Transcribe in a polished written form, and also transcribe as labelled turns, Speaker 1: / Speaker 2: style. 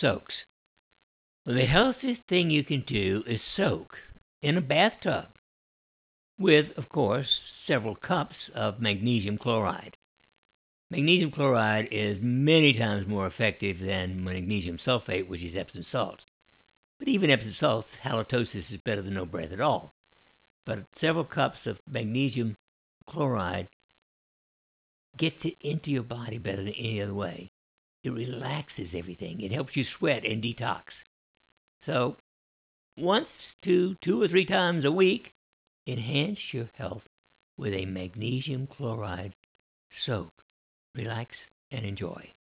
Speaker 1: soaks. Well, the healthiest thing you can do is soak in a bathtub with, of course, several cups of magnesium chloride. Magnesium chloride is many times more effective than magnesium sulfate, which is Epsom salt. But even Epsom salts, halitosis is better than no breath at all. But several cups of magnesium chloride gets it into your body better than any other way. It relaxes everything. It helps you sweat and detox. So once to 2 or 3 times a week, enhance your health with a magnesium chloride soak. Relax and enjoy.